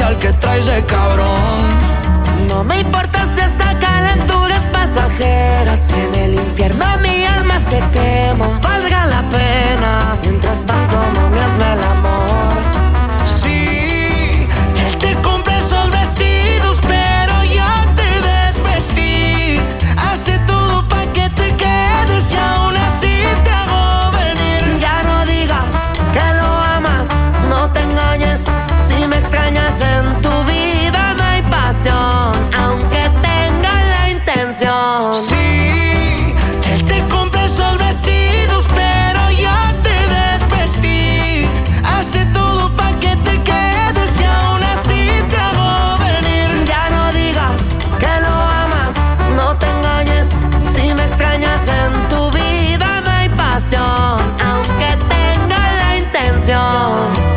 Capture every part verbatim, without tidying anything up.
material que trae ese cabrón. No me importa si esta calentura es pasajera, si en el infierno mi alma se quema, valga la pena. Mientras tanto, mami, hazme el amor. Sí, él te compra esos vestidos, pero yo te desvestí. Hace todo pa' que te quedes y aún así te hago venir. Ya no digas que lo amas, no te engañes. Si me extrañas en tu vida no hay pasión, aunque tenga la intención. Sí, él te compra esos vestidos, pero yo te desvestí. Hace todo pa' que te quedes y aún así te hago venir. Ya no digas que lo amas, no te engañes. Si me extrañas en tu vida no hay pasión, aunque tenga la intención.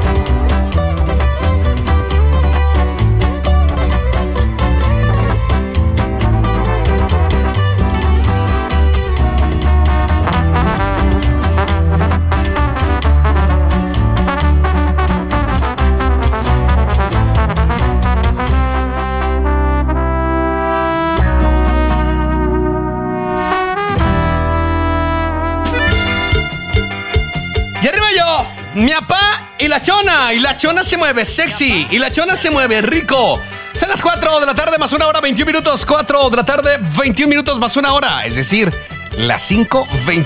Y arriba yo, mi papá y la chona. Y la chona se mueve sexy. Y la chona se mueve rico. Son las cuatro de la tarde más una hora, veintiún minutos. cuatro de la tarde, veintiún minutos más una hora. Es decir, las cinco, veintiún.